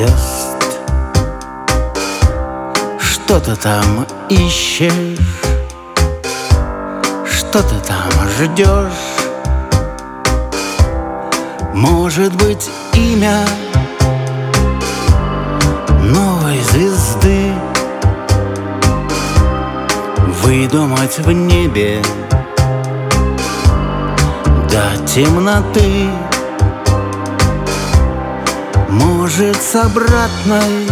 звезд. Что-то там ищешь, что-то там ждешь. Может быть, имя новой звезды выдумать в небе до темноты. Может, с обратной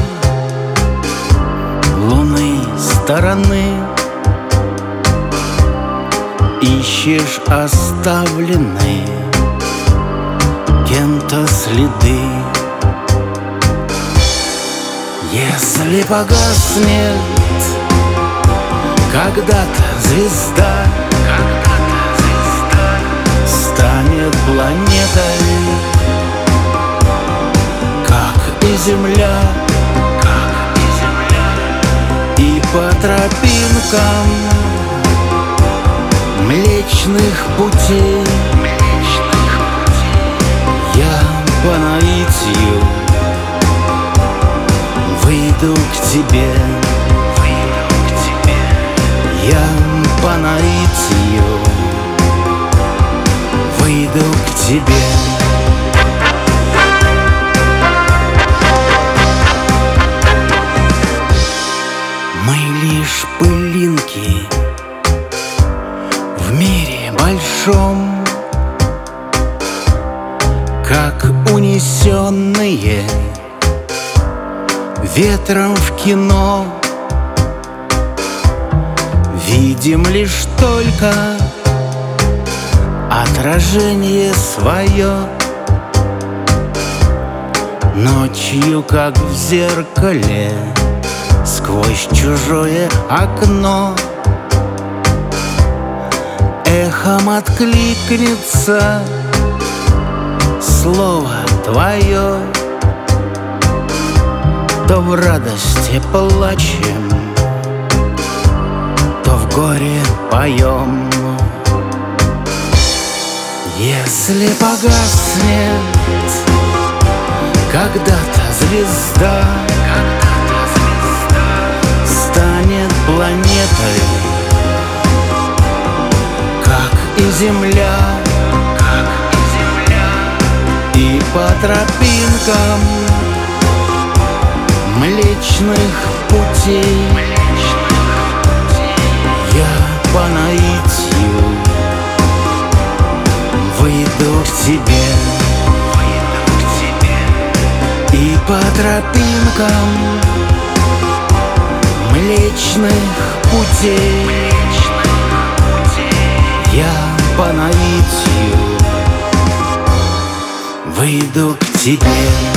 луны стороны ищешь оставленные кем-то следы. Если погаснет когда-то звезда, станет планетой, как и Земля, и по тропинкам Млечных путей я по наитию выйду к тебе. Я по наитию выйду к тебе. Мы лишь пылинки в мире большом, как унесенные ветром в кино. Видим лишь только отражение свое, ночью, как в зеркале, сквозь чужое окно. Эхом откликнется слово твое, то в радости плачем, то в горе поем. Если погаснет когда-то звезда, станет планетой, как и Земля, и по тропинкам Млечных путей я по наитию выйду к тебе. И по тропинкам Млечных путей я по наитию выйду к тебе.